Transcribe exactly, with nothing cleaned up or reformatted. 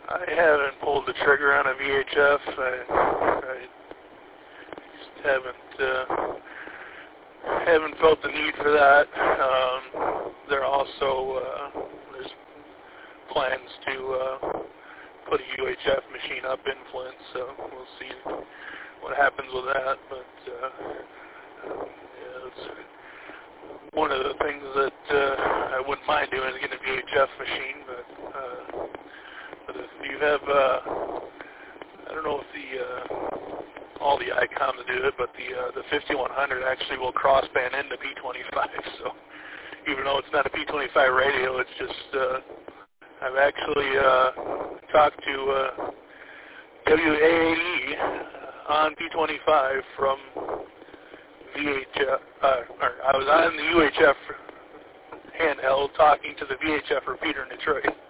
I haven't pulled the trigger on a V H F. I, I just haven't uh, haven't felt the need for that. Um, there also uh, there's plans to uh, put a U H F machine up in Flint, so we'll see what happens with that. But uh, yeah, it's one of the things that uh, I wouldn't mind doing is getting a V H F machine. But uh, but if you have, uh, I don't know if the uh, all the I COMs do it, but the uh, the fifty-one hundred actually will crossband into P twenty-five. So even though it's not a P twenty-five radio, it's just uh, I've actually uh, talked to uh, W A A E on P twenty-five from V H F. Uh, or I was on the U H F handheld talking to the V H F repeater in Detroit.